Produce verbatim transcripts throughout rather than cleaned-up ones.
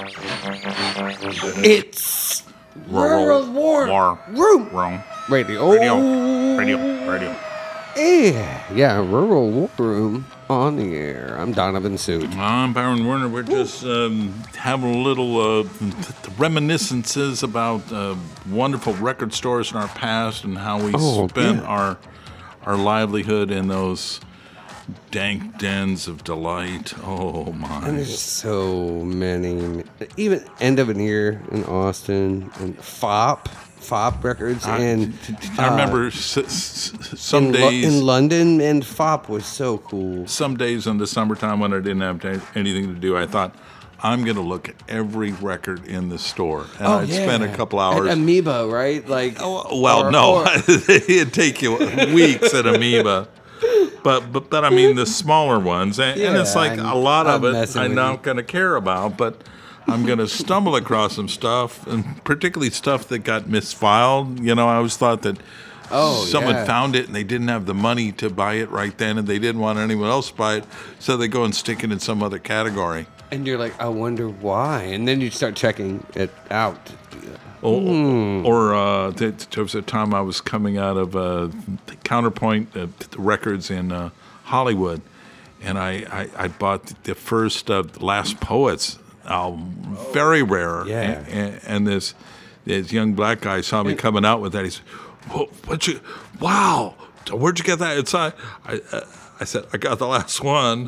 It's Rural War, War. Room Wrong. Radio. Radio. Radio. Radio. Yeah, yeah, Rural War Room on the air. I'm Donovan Suit. I'm Byron Werner. We're just um, having a little uh, reminiscences about uh, wonderful record stores in our past and how we Oh, spent yeah. our our livelihood in those dank dens of delight. Oh And my! there's so many. Even End of an Ear in Austin and F O P, F O P Records, I, and I uh, remember s- s- some in, Lo- days. in London, and F O P was so cool. Some days in the summertime when I didn't have t- anything to do, I thought, I'm going to look at every record in the store. And I'd spend a couple hours. At Amoeba, right? Like, Oh, well, or- no, or- it'd take you weeks at Amoeba. But, but, but I mean, the smaller ones. And, and it's Yeah, like I'm- a lot of I'm it messing I'm with not you. going to care about, but I'm going to stumble across some stuff, and particularly stuff that got misfiled. You know, I always thought that Oh, someone yeah. found it and they didn't have the money to buy it right then, and they didn't want anyone else to buy it, so they go and stick it in some other category. and you're like, I wonder why. And then you start checking it out. Or, Hmm. or uh, there there was a time I was coming out of uh, the Counterpoint uh, the records in uh, Hollywood, and I, I, I bought the first uh, Last Poets album, very rare. Yeah. And, and, and this this young black guy saw me coming out with that. He said, "Wha- "What you? Wow! Where'd you get that?" It's I, I, uh, I said, "I got the last one."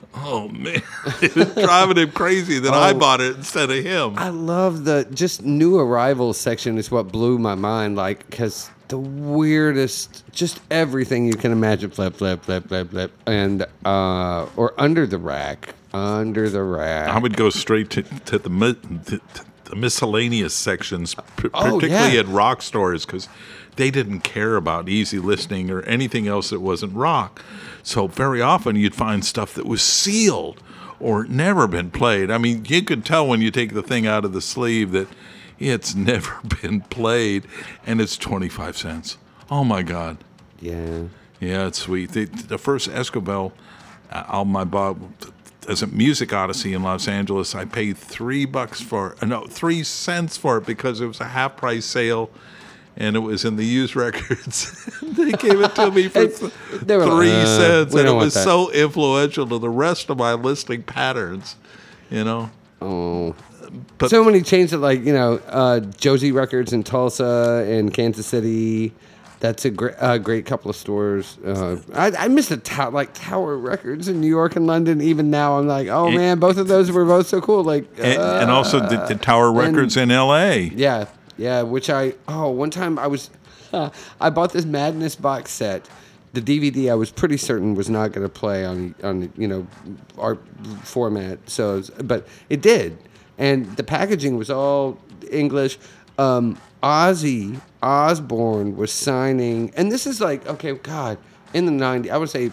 Oh man, it was driving him crazy that I Oh. bought it instead of him. I love the just new arrivals section is what blew my mind. Like, because the weirdest, just everything you can imagine, flip, flip, flip, flip, flip, and uh, or under the rack, under the rack. I would go straight to, to the mi- to, to the miscellaneous sections, p- Oh, particularly yeah. at rock stores, because they didn't care about easy listening or anything else that wasn't rock. So very often you'd find stuff that was sealed or never been played. I mean, you could tell when you take the thing out of the sleeve that it's never been played, and it's twenty-five cents. Oh my God. Yeah. Yeah, it's sweet. The, the first Escobel uh, album I bought as a Music Odyssey in Los Angeles, I paid three bucks for uh, no three cents for it because it was a half price sale, and it was in the used records. They gave it to me for Hey, th- they were like, three uh, cents, we and it don't want was that. so influential to the rest of my listening patterns. You know, Oh. but So many chains that, like, you know, uh, Josie Records in Tulsa and Kansas City. That's a great, uh, great couple of stores. Uh, I, I miss the tower, like Tower Records in New York and London. Even now, I'm like, oh And- man, both of those were both so cool. Like, and, and also the, the Tower Records in L A. yeah, yeah. Which I oh one time I was, uh, I bought this Madness box set. The D V D I was pretty certain was not going to play on on you know our format. So, it was- but it did, and the packaging was all English. Um, Ozzy Osbourne was signing, and this is like okay, God, in the nineties, I would say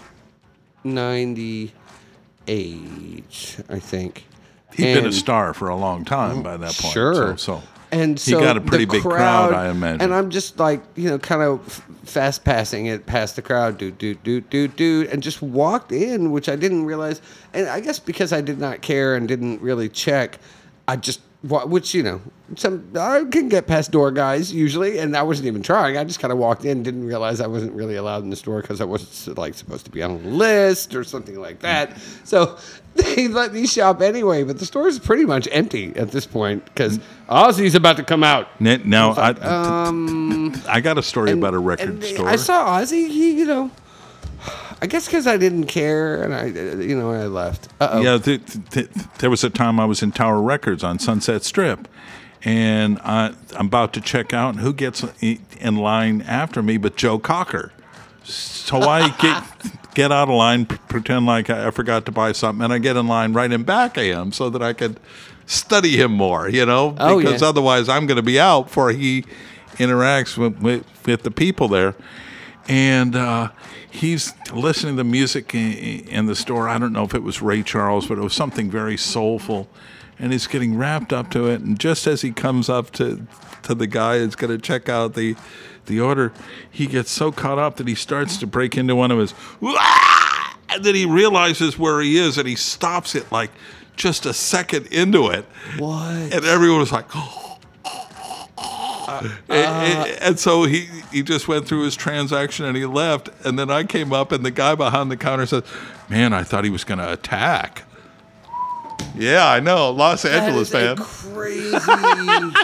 ninety-eight, I think. He'd been a And- star for a long time by that point. Sure. So, so. And He so got a the pretty big crowd, I imagine. And I'm just like, you know, kind of f- fast passing it past the crowd, do, do, do, do, do, and just walked in, which I didn't realize. And I guess because I did not care and didn't really check, I just, wa- which, you know, some I can get past door guys usually, and I wasn't even trying. I just kind of walked in, didn't realize I wasn't really allowed in the store because I wasn't like supposed to be on a list or something like that. So they let me shop anyway, but the store is pretty much empty at this point because Ozzy's about to come out. N- Now, I, Um, I got a story and- about a record and store. I saw Ozzy. He, you know, I guess because I didn't care, and I, uh, you know, I left. Uh oh. Yeah, th- th- there was a time I was in Tower Records on Sunset Strip, and I, I'm about to check out, and who gets i- in line after me but Joe Cocker? So I get get out of line, p- pretend like I I forgot to buy something, and I get in line right in back of him so that I could study him more, you know, Oh, because yeah. otherwise I'm going to be out before he interacts with, with, with the people there. And uh, he's listening to music in, in the store. I don't know if it was Ray Charles, but it was something very soulful. And he's getting wrapped up to it. And just as he comes up to to the guy who's going to check out the the order, he gets so caught up that he starts to break into one of his, "Wah!" and then he realizes where he is, and he stops it like just a second into it. What? And everyone was like, oh. Uh, and, and so he, he just went through his transaction and he left. And then I came up and the guy behind the counter said, man, I thought he was going to attack. Yeah, I know. Los Angeles, that is man. a crazy.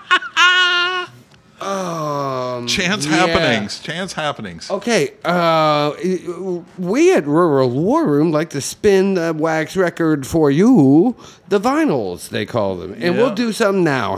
um, Chance yeah. happenings. Chance happenings. Okay, uh, we at Rural War Room like to spin the wax record for you, the vinyls, they call them. And Yeah. we'll do some now.